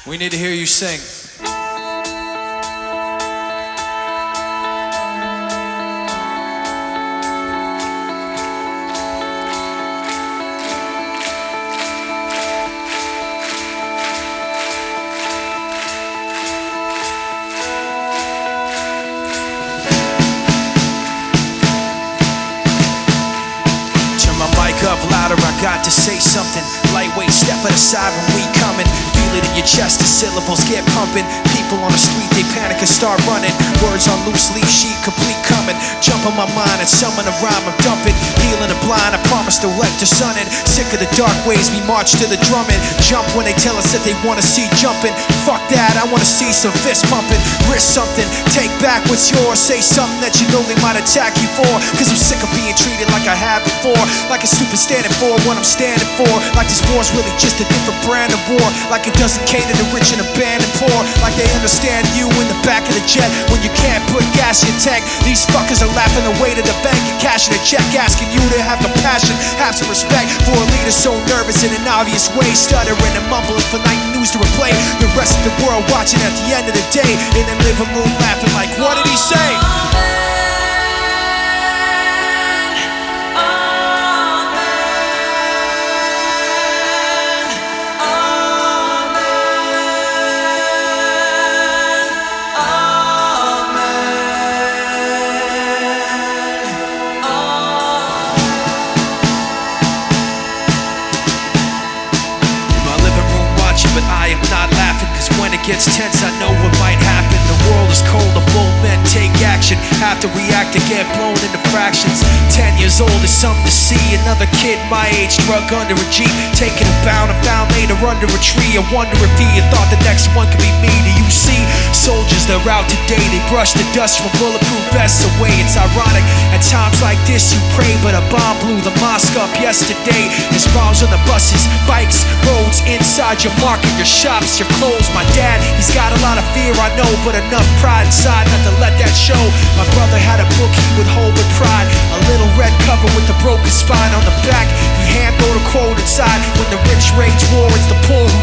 We need to hear you sing. Up louder, I got to say something. Lightweight, step it aside when we coming. Feel it in your chest, the syllables get pumping. People on the street, they panic and start running. Words on loose leaf sheet, complete coming. Jump on my mind and summon a rhyme, I'm dumping. Healing the blind, I promise to let the sun in. Sick of the dark ways, we march to the drumming. Jump when they tell us that they wanna see jumping. Fuck that, I wanna see some fist pumping. Risk something, take back what's yours. Say something that you know they might attack you for. Cause I'm sick of being treated like I have before. Like a stupid standing for what I'm standing for. Like this war's really just a different brand of war. Like it doesn't cater to rich and abandoned poor. Like they understand you in the back of the jet when you can't put gas in your tank. These fuckers are laughing away to the bank and cashing a check, asking you to have compassion, have some respect for a leader so nervous in an obvious way, stuttering and mumbling for night news to replay. The rest of the world watching at the end of the day in the living room laughing like, what did he say? But I am not laughing, cause when it gets tense I know what might happen. The world is cold, the bold men take action. Have to react to get blown into fractions. 10 years old is something to see. Another kid my age drug under a Jeep, taking a bound and found later under a tree. I wonder if he had thought the next one could be me. Do you see? Soldiers, they're out today. They brush the dust from bulletproof vests away. It's ironic, at times like this you pray, but a bomb blew the mosque up yesterday. There's bombs on the buses, bikes, roads, inside your market, your shops, your clothes. My dad, he's got a lot of fear, I know, but enough pride inside not to let that show. My brother had a book he would hold with pride, a little red cover with the broken spine on the back. He hand wrote a quote inside: when the rich rage war, it's the poor